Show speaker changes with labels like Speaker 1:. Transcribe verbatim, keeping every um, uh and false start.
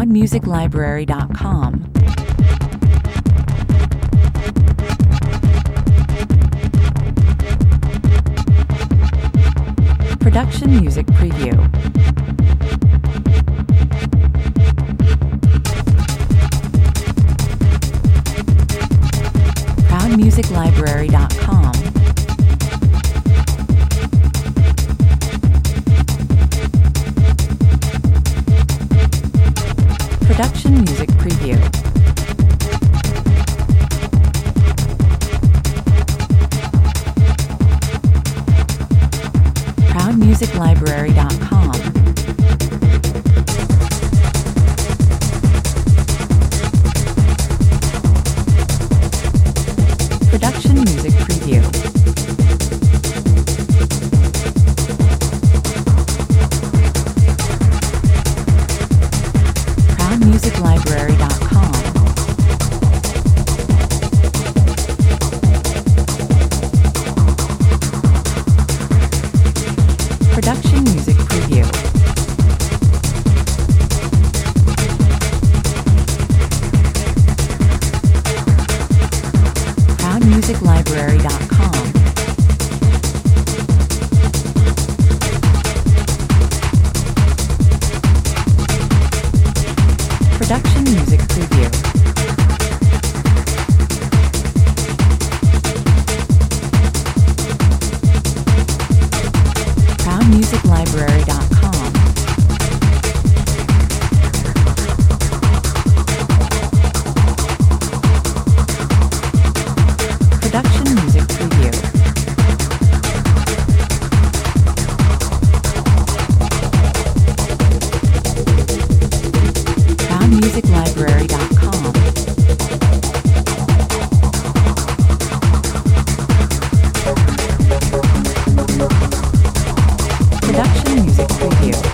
Speaker 1: proud music library dot com. Production Music Preview. proud music library dot com. Production Music Preview. proud music library dot com. Production Music Preview. proud music library dot com. Production Music Preview. proud music library dot com. Production Music Preview. proud music library dot com. Production Music Preview. proud music library dot com. Production Music Preview.